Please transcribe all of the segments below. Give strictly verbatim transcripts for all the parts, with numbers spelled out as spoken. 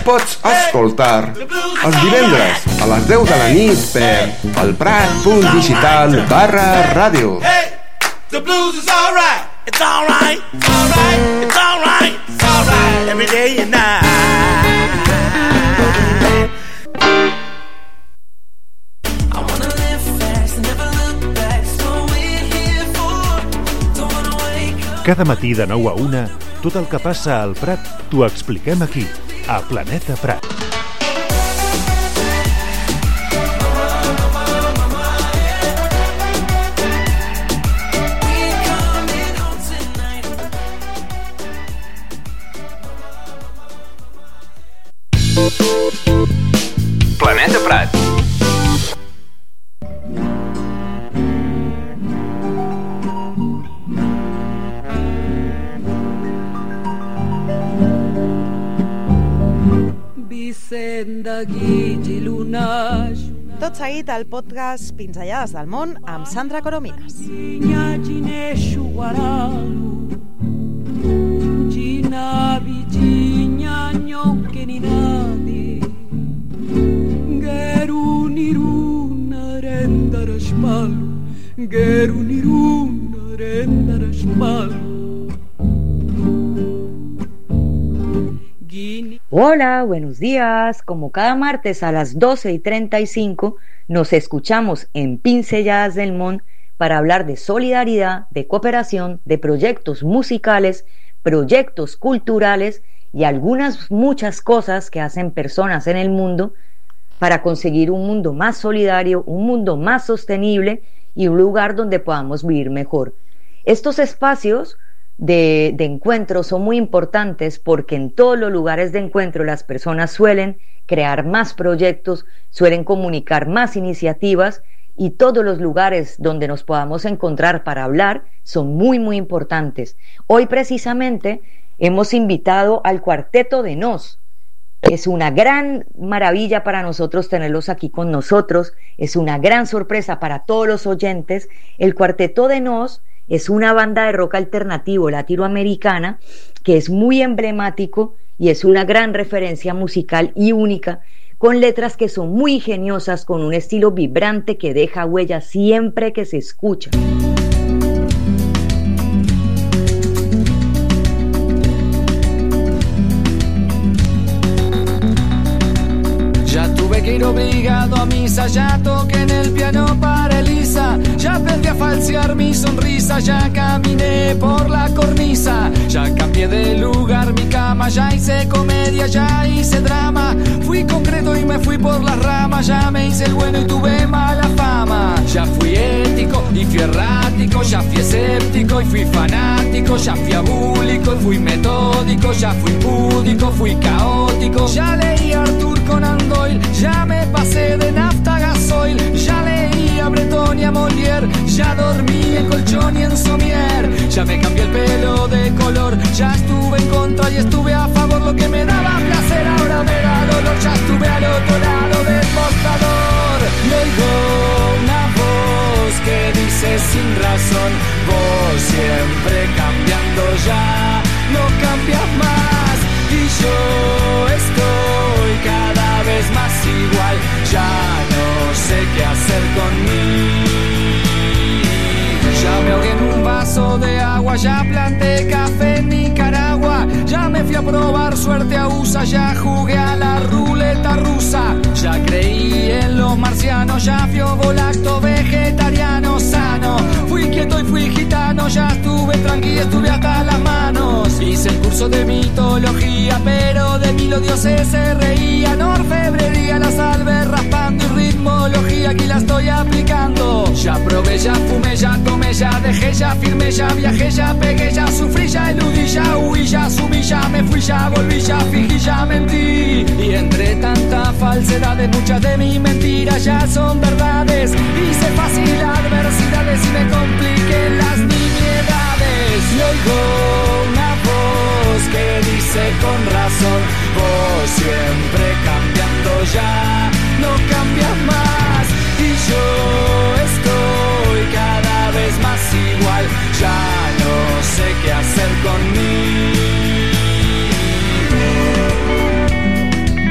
pots escoltar els divendres a les deu de la nit per elprat.digital barra ràdio. The blues is alright, it's alright, it's alright, it's alright, it's alright, every day and night. I wanna live fast and never look back, so we're here for, don't wanna wake up. Cada matí de nou a una, tot el que passa al Prat t'ho expliquem aquí, a Planeta Prat. Planeta Prat. Tot seguit el podcast Pinzellades del món amb Sandra Coromines. Hola, buenos días. Como cada martes a las doce y treinta y cinco nos escuchamos en Pincelladas del Mon para hablar de solidaridad, de cooperación, de proyectos musicales, proyectos culturales y algunas muchas cosas que hacen personas en el mundo para conseguir un mundo más solidario, un mundo más sostenible y un lugar donde podamos vivir mejor. Estos espacios De, de encuentro son muy importantes porque en todos los lugares de encuentro las personas suelen crear más proyectos, suelen comunicar más iniciativas y todos los lugares donde nos podamos encontrar para hablar son muy muy importantes. Hoy precisamente hemos invitado al Cuarteto de Nos. Es una gran maravilla para nosotros tenerlos aquí con nosotros, es una gran sorpresa para todos los oyentes. El Cuarteto de Nos es una banda de rock alternativo latinoamericana que es muy emblemático y es una gran referencia musical y única, con letras que son muy ingeniosas, con un estilo vibrante que deja huella siempre que se escucha. Ya tuve que ir obligado a misa, ya toqué en el piano para Elisa, ya aprendí a falsear mi sonrisa, ya caminé por la cornisa, ya cambié de lugar mi cama, ya hice comedia, ya hice drama, fui concreto y me fui por las ramas, ya me hice el bueno y tuve mala fama, ya fui ético y fui errático, ya fui escéptico y fui fanático, ya fui abúlico y fui metódico, ya fui púdico, fui caótico, ya leí a Arthur Conan Doyle, ya me pasé de nafta a gasoil, ya leí a Breton y a Molière, ya dormí en colchón y en somier, ya me cambié el pelo de color, ya estuve en contra y estuve a favor, lo que me daba placer ahora me da dolor, ya estuve al otro lado del mostrador, y oigo una voz que dice sin razón, vos siempre cambiando ya, no cambias más, y yo estoy cada vez más igual, ya no sé qué hacer conmigo. Ya me ahogué en un vaso de agua, ya planté café en Nicaragua, ya me fui a probar suerte a U S A, ya jugué a la ruleta rusa, ya creí en los marcianos, ya fui ovolacto vegetariano sano, fui quieto y fui gitano, ya estuve tranquilo, estuve hasta las manos, hice el curso de mitología, pero de mí los dioses se reían, orfebrería, la salve raspando y ritmología, aquí la estoy aplicando, ya probé, ya fumé, ya tomé, ya dejé, ya firmé, ya viajé, ya pegué, ya sufrí, ya eludí, ya huí, ya subí, ya me fui, ya volví, ya fingí, ya mentí, y entre tanta falsedad muchas de mis mentiras ya son verdades, hice fácil adversidades y me compliqué las nimiedades, y oigo una voz que dice con razón, vos siempre cambiando ya, no cambias más, y yo estoy cada vez más igual, ya no sé qué hacer conmigo.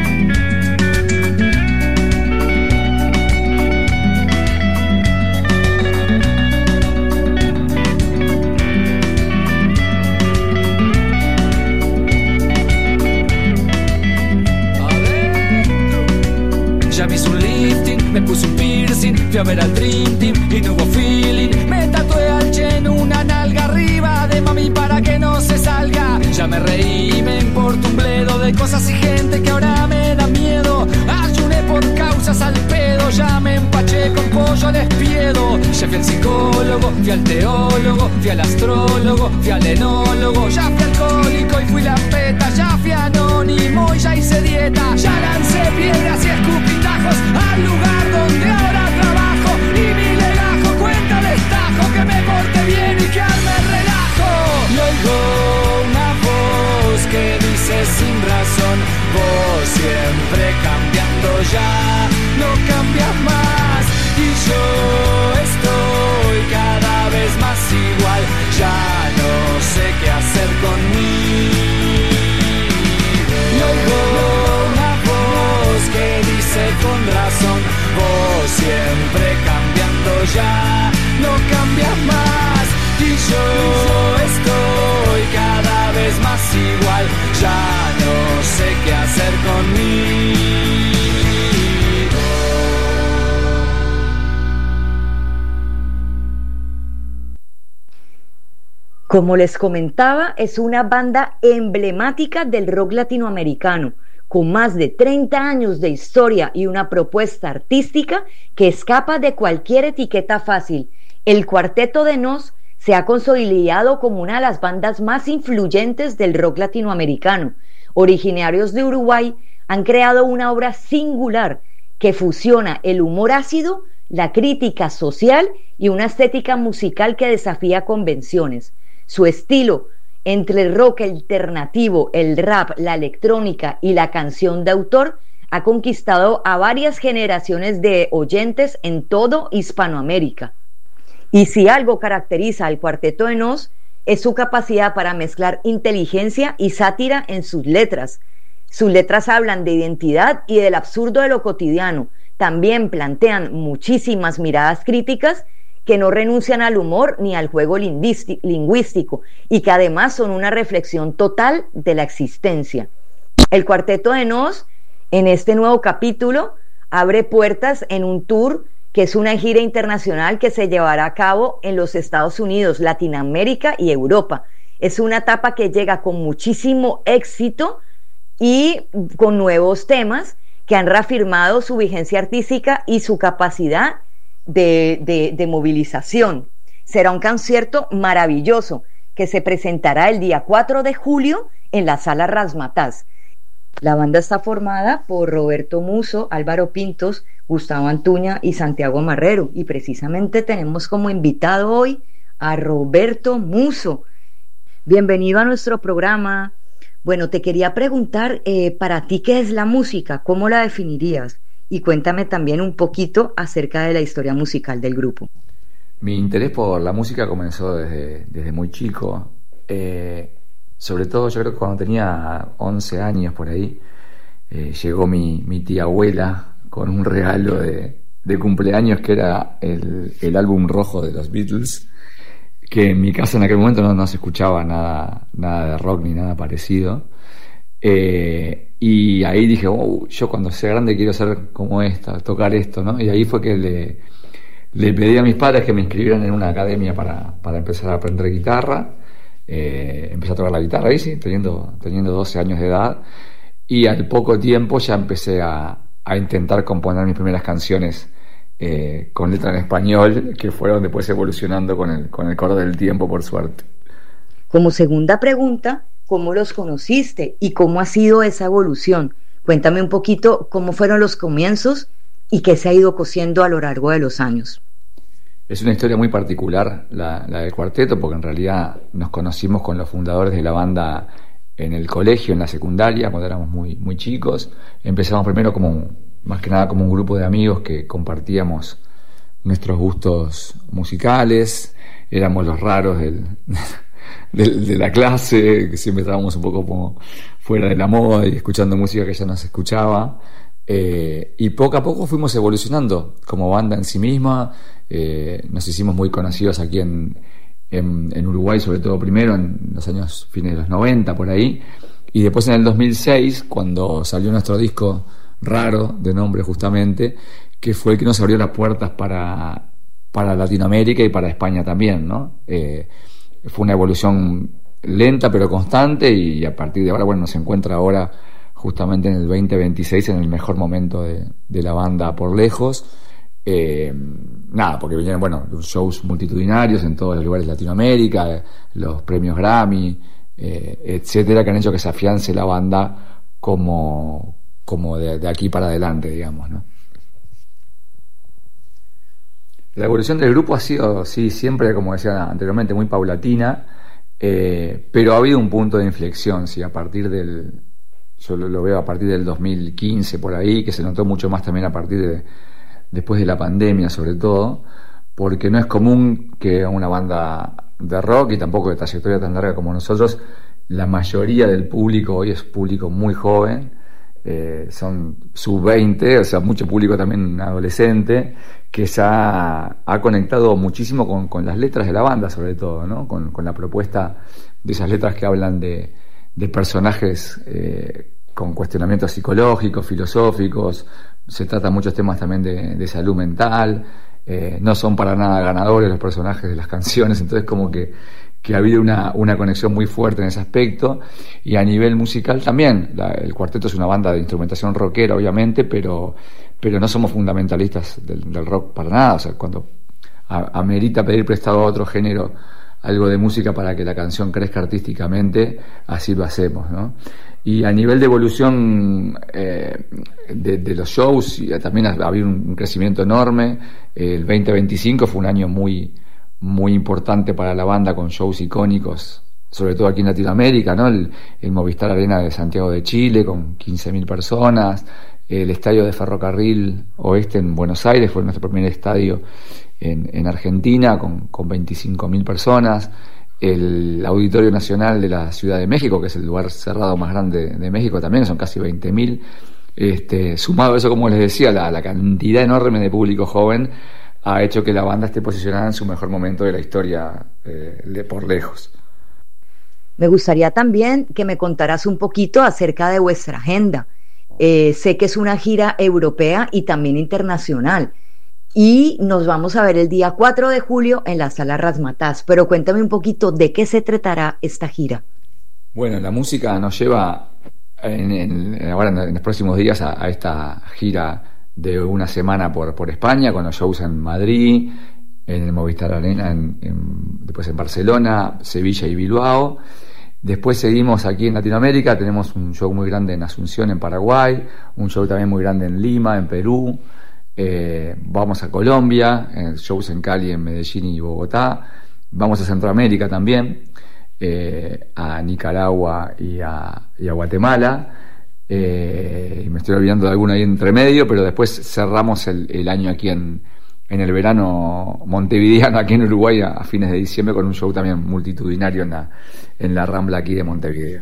fui a ver al Dream Team y no hubo feeling. Me tatué al Che en una nalga arriba de mami para que no se salga. Ya me reí, me importa un bledo de cosas y gente que ahora me da miedo. Ayuné por causas al pedo, ya me empaché con pollo al espiedo. Ya fui al psicólogo, fui al teólogo, fui al astrólogo, fui al enólogo. Ya fui alcohólico y fui la peta, ya fui anónimo y ya hice dieta. Ya lancé piedras y escupitajos al lugar donde ahora trabajo. Y mi legajo cuenta el estajo, que me porte bien y que arme el relajo. Y oigo una voz que dice sin razón: vos siempre cambiando, ya no cambias más. Y yo estoy cada vez más igual, ya no sé qué hacer conmigo. Y oigo una voz que dice con razón: vos siempre cambiando, ya no cambias más. Y yo estoy cada vez más igual, ya no sé qué hacer conmigo. Como les comentaba, es una banda emblemática del rock latinoamericano, con más de treinta años de historia y una propuesta artística que escapa de cualquier etiqueta fácil. El Cuarteto de Nos se ha consolidado como una de las bandas más influyentes del rock latinoamericano. Originarios de Uruguay, han creado una obra singular que fusiona el humor ácido, la crítica social y una estética musical que desafía convenciones. Su estilo, entre el rock alternativo, el rap, la electrónica y la canción de autor, ha conquistado a varias generaciones de oyentes en todo Hispanoamérica. Y si algo caracteriza al Cuarteto de Nos, es su capacidad para mezclar inteligencia y sátira en sus letras. Sus letras hablan de identidad y del absurdo de lo cotidiano. También plantean muchísimas miradas críticas que no renuncian al humor ni al juego lingüístico y que además son una reflexión total de la existencia. El Cuarteto de Nos, en este nuevo capítulo, abre puertas en un tour que es una gira internacional que se llevará a cabo en los Estados Unidos, Latinoamérica y Europa. Es una etapa que llega con muchísimo éxito y con nuevos temas que han reafirmado su vigencia artística y su capacidad De, de, de movilización. Será un concierto maravilloso que se presentará el día cuatro de julio en la Sala Razzmatazz. La banda está formada por Roberto Muso, Álvaro Pintos, Gustavo Antuña y Santiago Marrero, y precisamente tenemos como invitado hoy a Roberto Muso. Bienvenido a nuestro programa. Bueno, te quería preguntar, eh, para ti, ¿qué es la música? ¿Cómo la definirías? Y cuéntame también un poquito acerca de la historia musical del grupo. Mi interés por la música comenzó desde, desde muy chico. Eh, sobre todo yo creo que cuando tenía once años por ahí, eh, llegó mi, mi tía abuela con un regalo de, de cumpleaños que era el, el álbum rojo de los Beatles, que en mi casa en aquel momento no, no se escuchaba nada, nada de rock ni nada parecido. Eh, y ahí dije, oh, yo cuando sea grande quiero ser como esta, tocar esto, ¿no? Y ahí fue que le, le pedí a mis padres que me inscribieran en una academia para, para empezar a aprender guitarra. Eh, empecé a tocar la guitarra ahí, sí, teniendo, teniendo doce años de edad. Y al poco tiempo ya empecé a, a intentar componer mis primeras canciones eh, con letra en español, que fueron después evolucionando con el, con el correr del tiempo, por suerte. Como segunda pregunta, ¿cómo los conociste y cómo ha sido esa evolución? Cuéntame un poquito cómo fueron los comienzos y qué se ha ido cosiendo a lo largo de los años. Es una historia muy particular la, la del cuarteto, porque en realidad nos conocimos con los fundadores de la banda en el colegio, en la secundaria, cuando éramos muy, muy chicos. Empezamos primero como, más que nada como un grupo de amigos que compartíamos nuestros gustos musicales, éramos los raros del... De, de la clase, que siempre estábamos un poco como fuera de la moda y escuchando música que ya no se escuchaba, eh, y poco a poco fuimos evolucionando como banda en sí misma. Eh, nos hicimos muy conocidos aquí en, en, en Uruguay, sobre todo primero en los años fines de los noventa por ahí, y después en el dos mil seis, cuando salió nuestro disco Raro, de nombre justamente, que fue el que nos abrió las puertas para, para Latinoamérica y para España también, ¿no? Eh, fue una evolución lenta pero constante, y a partir de ahora, bueno, nos encuentra ahora justamente en el veinte veintiséis en el mejor momento de, de la banda por lejos. Eh, nada, porque vinieron, bueno, shows multitudinarios en todos los lugares de Latinoamérica, eh, los premios Grammy, eh, etcétera, que han hecho que se afiance la banda como, como de, de aquí para adelante, digamos, ¿no? La evolución del grupo ha sido, sí, siempre, como decía anteriormente, muy paulatina, eh, pero ha habido un punto de inflexión, sí, a partir del, yo lo, lo veo a partir del dos mil quince por ahí, que se notó mucho más también a partir de, después de la pandemia sobre todo, porque no es común que una banda de rock, y tampoco de trayectoria tan larga como nosotros, la mayoría del público hoy es público muy joven, eh, son sub veinte, o sea, mucho público también adolescente, que ya ha conectado muchísimo con, con las letras de la banda, sobre todo, ¿no? Con, con la propuesta de esas letras que hablan de, de personajes eh, con cuestionamientos psicológicos, filosóficos. Se tratan muchos temas también de, de salud mental. Eh, no son para nada ganadores los personajes de las canciones, entonces como que, que ha habido una, una conexión muy fuerte en ese aspecto. Y a nivel musical también, la, el cuarteto es una banda de instrumentación rockera, obviamente, pero, pero no somos fundamentalistas del, del rock para nada. O sea, cuando a, amerita pedir prestado a otro género algo de música para que la canción crezca artísticamente, así lo hacemos, ¿no? Y a nivel de evolución eh, de, de los shows, también ha, ha habido un crecimiento enorme. El veinte veinticinco fue un año muy, muy importante para la banda, con shows icónicos, sobre todo aquí en Latinoamérica, ¿no? El, el Movistar Arena de Santiago de Chile, con quince mil personas. El estadio de Ferrocarril Oeste en Buenos Aires fue nuestro primer estadio en, en Argentina, con, con veinticinco mil personas. El Auditorio Nacional de la Ciudad de México, que es el lugar cerrado más grande de México, también son casi veinte mil. Este, sumado a eso, como les decía, la, la cantidad enorme de público joven ha hecho que la banda esté posicionada en su mejor momento de la historia, eh, de por lejos. Me gustaría también que me contaras un poquito acerca de vuestra agenda. Eh, sé que es una gira europea y también internacional, y nos vamos a ver el día cuatro de julio en la Sala Razzmatazz, pero cuéntame un poquito de qué se tratará esta gira. Bueno, la música nos lleva en, en, ahora en los próximos días a, a esta gira de una semana por, por España, con los shows en Madrid, en el Movistar Arena, en, en, después en Barcelona, Sevilla y Bilbao. Después seguimos aquí en Latinoamérica, tenemos un show muy grande en Asunción, en Paraguay, un show también muy grande en Lima, en Perú. Eh, vamos a Colombia, eh, shows en Cali, en Medellín y Bogotá. Vamos a Centroamérica también, eh, a Nicaragua y a, y a Guatemala. Eh, y me estoy olvidando de alguna ahí entre medio, pero después cerramos el, el año aquí en, en el verano montevideano, aquí en Uruguay, a, a fines de diciembre, con un show también multitudinario en la, en la Rambla aquí de Montevideo.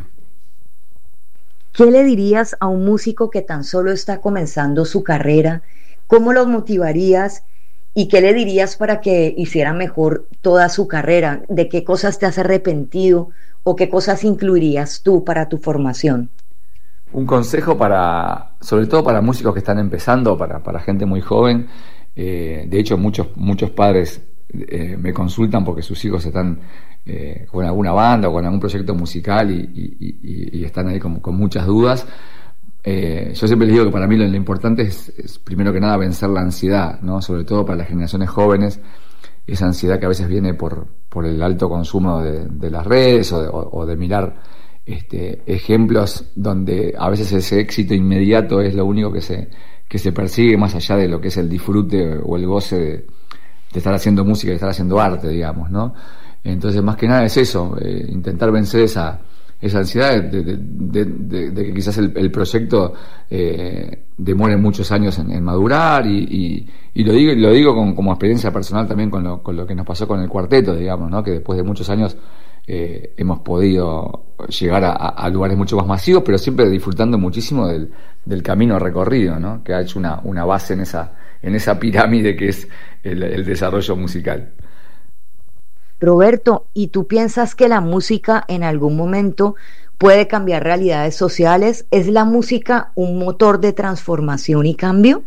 ¿Qué le dirías a un músico que tan solo está comenzando su carrera? ¿Cómo lo motivarías? ¿Y qué le dirías para que hiciera mejor toda su carrera? ¿De qué cosas te has arrepentido o qué cosas incluirías tú para tu formación? Un consejo para, sobre todo para músicos que están empezando, para, para gente muy joven. Eh, de hecho, muchos, muchos padres eh, me consultan porque sus hijos están eh, con alguna banda o con algún proyecto musical y, y, y, y están ahí con, con muchas dudas. Eh, yo siempre les digo que para mí lo, lo importante es, es primero que nada vencer la ansiedad, ¿no? Sobre todo para las generaciones jóvenes, esa ansiedad que a veces viene por, por el alto consumo de, de las redes o de, o, o de mirar este, ejemplos donde a veces ese éxito inmediato es lo único que se, que se persigue, más allá de lo que es el disfrute o el goce de, de estar haciendo música y de estar haciendo arte, digamos, ¿no? Entonces, más que nada es eso, eh, intentar vencer esa esa ansiedad de, de, de, de, de que quizás el, el proyecto eh, demore muchos años en, en madurar y, y, y lo digo, lo digo con, como experiencia personal también con lo, con lo que nos pasó con el cuarteto, digamos, ¿no? Que después de muchos años eh, hemos podido llegar a, a lugares mucho más masivos, pero siempre disfrutando muchísimo del, del camino recorrido, ¿no? Que ha hecho una, una base en esa, en esa pirámide que es el, el desarrollo musical. Roberto, ¿y tú piensas que la música en algún momento puede cambiar realidades sociales? ¿Es la música un motor de transformación y cambio?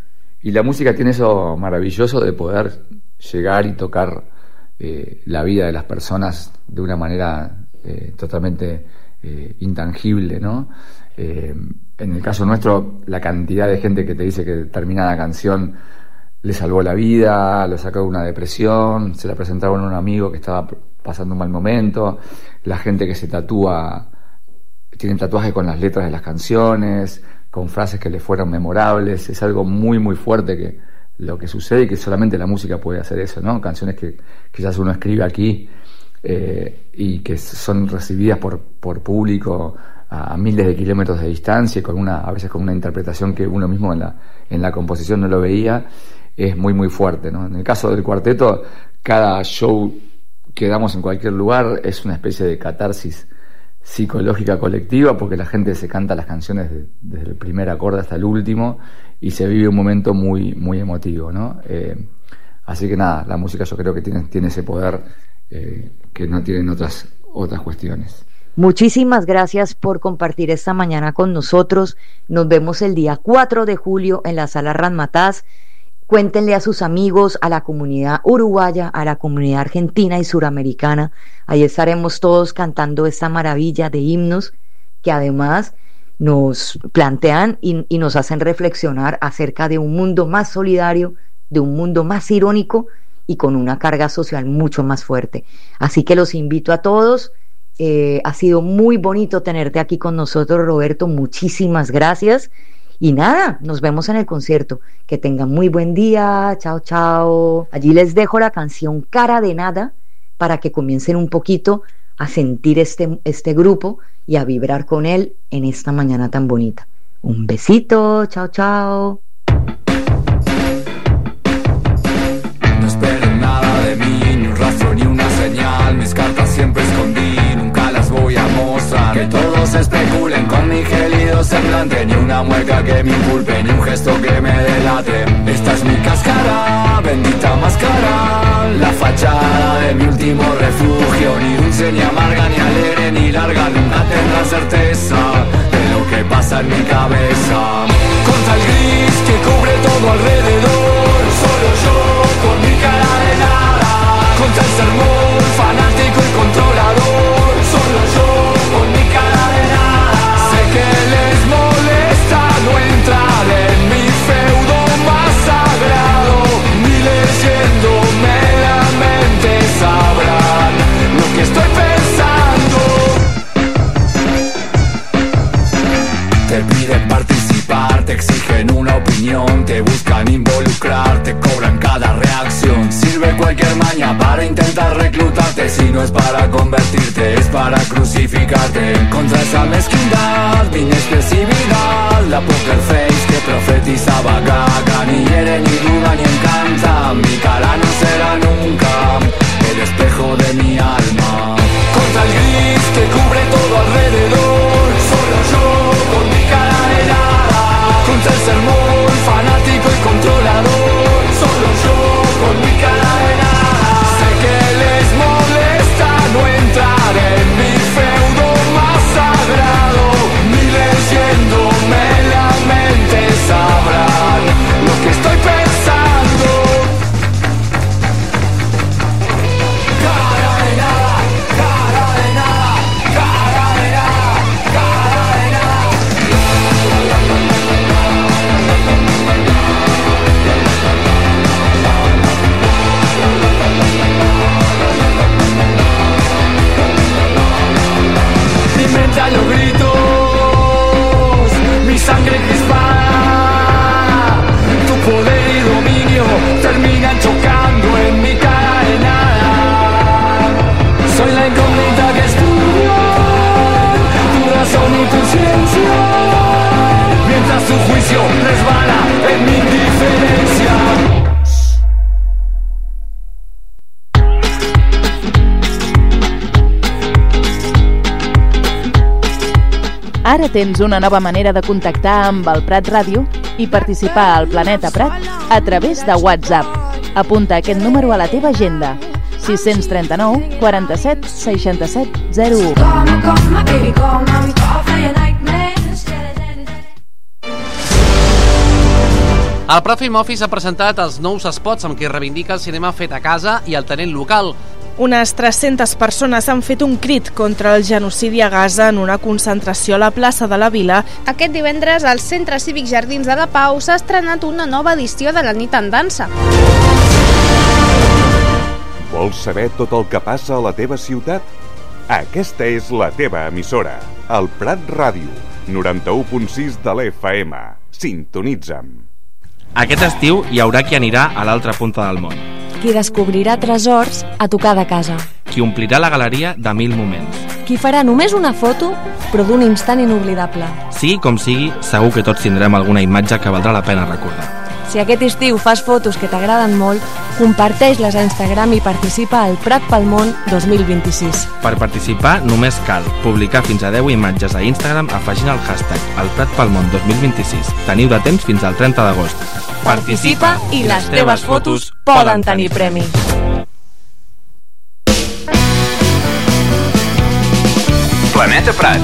y la música tiene eso maravilloso de poder llegar y tocar eh, la vida de las personas de una manera eh, totalmente eh, intangible, ¿no? Eh, en el caso nuestro, la cantidad de gente que te dice que determinada canción le salvó la vida, lo sacó de una depresión, se la presentaron a un amigo que estaba pasando un mal momento, la gente que se tatúa, tienen tatuajes con las letras de las canciones, con frases que les fueron memorables. Es algo muy muy fuerte que lo que sucede, y que solamente la música puede hacer eso, ¿no? Canciones que quizás uno escribe aquí eh, y que son recibidas por, por público a, a miles de kilómetros de distancia, y con una, a veces con una interpretación que uno mismo en la, en la composición no lo veía, es muy muy fuerte, ¿no? En el caso del cuarteto, cada show que damos en cualquier lugar es una especie de catarsis psicológica colectiva, porque la gente se canta las canciones de, desde el primer acorde hasta el último, y se vive un momento muy muy emotivo, ¿no? Eh, así que nada, la música yo creo que tiene, tiene ese poder eh, que no tienen otras, otras cuestiones. Muchísimas gracias por compartir esta mañana con nosotros. Nos vemos el día cuatro de julio en la Sala Razzmatazz. Cuéntenle a sus amigos, a la comunidad uruguaya, a la comunidad argentina y suramericana. Ahí estaremos todos cantando esta maravilla de himnos que además nos plantean y, y nos hacen reflexionar acerca de un mundo más solidario, de un mundo más irónico y con una carga social mucho más fuerte. Así que los invito a todos. Eh, ha sido muy bonito tenerte aquí con nosotros, Roberto. Muchísimas gracias. Y nada, nos vemos en el concierto. Que tengan muy buen día. Chao, chao. Allí les dejo la canción Cara de Nada para que comiencen un poquito a sentir este, este grupo y a vibrar con él en esta mañana tan bonita. Un besito. Chao, chao. No esperen nada de mí, ni un rastro ni una señal. Mis cartas siempre escondí, nunca las voy a mostrar. Que todos especulen con mi gelido semblante, ni una mueca que me inculpe, ni un gesto que me delate. Esta es mi cáscara, bendita máscara, la fachada de mi último refugio. Ni dulce, ni amarga, ni alegre, ni larga, nunca tendrá certeza de lo que pasa en mi cabeza. Contra el gris que cubre todo alrededor, solo yo con mi cara de nada. Contra el sermón fanático y controlador, solo yo con mi cara de nada. Sé que les molesta no entrar en mi feudo más sagrado, ni leyéndome la mente sabrán lo que estoy pensando. Te piden participar, te exigen una opinión, te buscan involucrar, te cobran cada reacción. Sirve cualquier maña para intentar reclutarte. Si no es para convertirte, es para crucificarte. Contra esa mezquindad, mi inexpresividad, la poker face que profetizaba gaga. Ni hiere, ni duda, ni encanta. Mi cara no será nunca el espejo de mi alma. Contra el gris que cubre todo alrededor, solo yo con mi cara de nada. Contra el sermón fanático y controlador, solo yo con mi cara de nada. Sé que les molesta no entrar en mi feudo más sagrado, ni leyéndome la mente sabrán lo que estoy pensando. Cara de nada, cara de nada, cara de nada, cara de nada. Mi mente a los gritos, mi sangre crispada, tu poder y dominio terminan chocando en mi cara de nada. Soy la incógnita que estudia tu razón y tu ciencia, mientras tu juicio resbala en mi indiferencia. Ara tens una nova manera de contactar amb el Prat Ràdio i participar al Planeta Prat a través de WhatsApp. Apunta aquest número a la teva agenda: sis tres nou, quaranta-set, seixanta-set, zero u. El Prat Film Office ha presentat els nous spots amb què reivindica el cinema fet a casa i el talent local. Unes tres-centes persones han fet un crit contra el genocidi a Gaza en una concentració a la plaça de la Vila. Aquest divendres, al Centre Cívic Jardins de la Pau s'ha estrenat una nova edició de la Nit en Dansa. Vols saber tot el que passa a la teva ciutat? Aquesta és la teva emissora, el Prat Ràdio, noranta-u punt sis de l'F M. Sintonitza'm. Aquest estiu hi haurà qui anirà a l'altra punta del món. Qui descobrirà tresors a tocar de casa. Qui omplirà la galeria de mil moments. Qui farà només una foto, però d'un instant inoblidable. Sigui com sigui, segur que tots tindrem alguna imatge que valdrà la pena recordar. Si aquest estiu fas fotos que t'agraden molt, comparteix-les a Instagram i participa al Prat pel Món dos mil vint-i-sis. Per participar només cal publicar fins a deu imatges a Instagram afegint el hashtag el Prat pel Món dos mil vint-i-sis. Teniu de temps fins al trenta d'agost. Participa i les teves fotos poden tenir premi. Planeta Prat.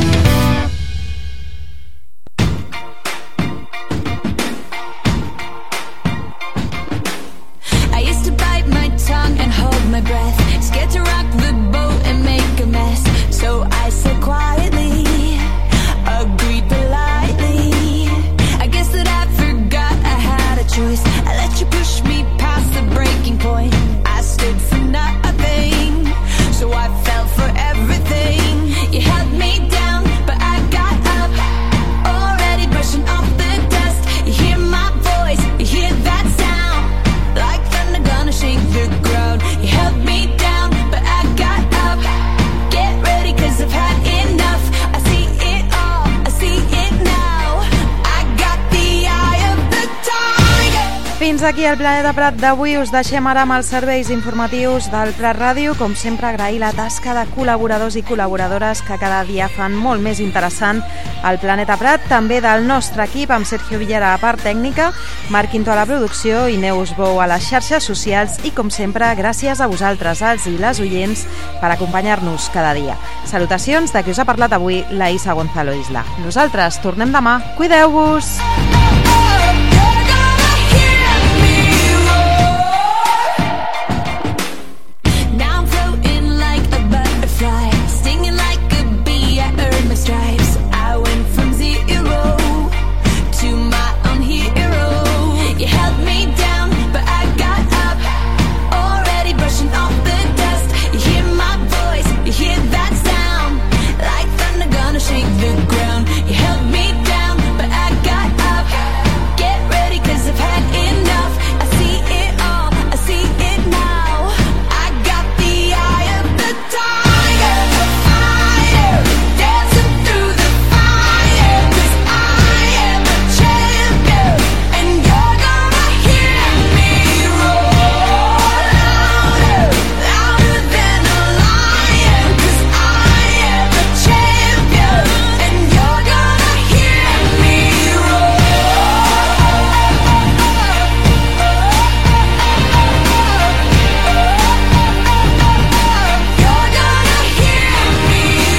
My breath, scared to rock the boat and make a mess. So I said quietly, agreed politely. I guess that I forgot I had a choice. I let you push me past the breaking point. I stood for nothing, so I fell for everything. You held me down, but I got up, already brushing off the dust. You hear my voice, you hear that sound, like thunder gonna shake the ground. You held me down, but I got up. Get ready, cause I've had enough. I see it all, I see it now. I got the eye of the tiger. Fins aquí el Planeta Prat d'avui. Us deixem ara amb els serveis informatius del Prat Ràdio. Com sempre, agrair la tasca de col·laboradors i col·laboradores que cada dia fan molt més interessant el Planeta Prat. També del nostre equip, amb Sergio Villar a la part tècnica, Marc Quinto a la producció i Neus Bou a les xarxes socials. I com sempre, gràcies a vosaltres, els i les oients, per acompanyar-nos cada dia. Salutacions de qui us ha parlat avui, la Isa Gonzalo Isla. Nosaltres tornem demà. Cuideu-vos! Stripes. I went from zero to my own hero. You held me down, but I got up, already brushing off the dust. You hear my voice, you hear that sound, like thunder gonna shake the ground. You held me down, but I got up. Get ready, cause I've had enough. I see it all, I see it now. I got the eye of the tiger, the fire, dancing through the fire, cause I am a champion, and you're gonna hear me roar louder, louder than a lion, cause I am a champion, and you're gonna hear me roar. You're gonna hear me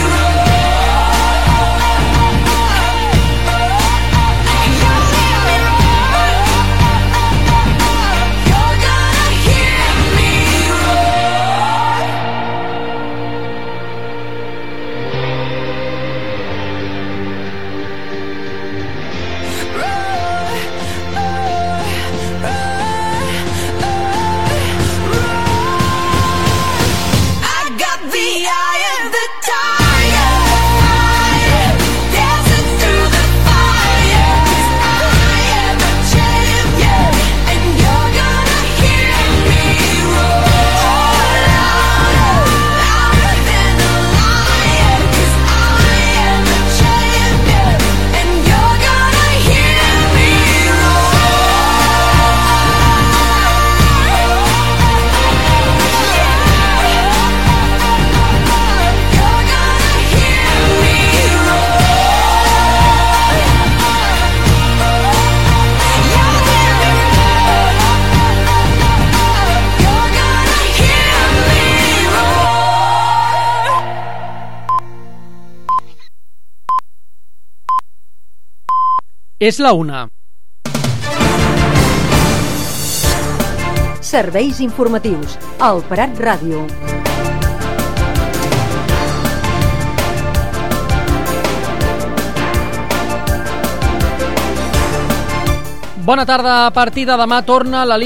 I got the eye of the tiger, fire, dancing through the fire, cause I am a champion, and you're gonna hear me roar louder, louder than a lion, cause I am a champion, and you're gonna hear me És la una. Serveis informatius. El Prat Ràdio. Bona tarda. A partir de demà torna la línia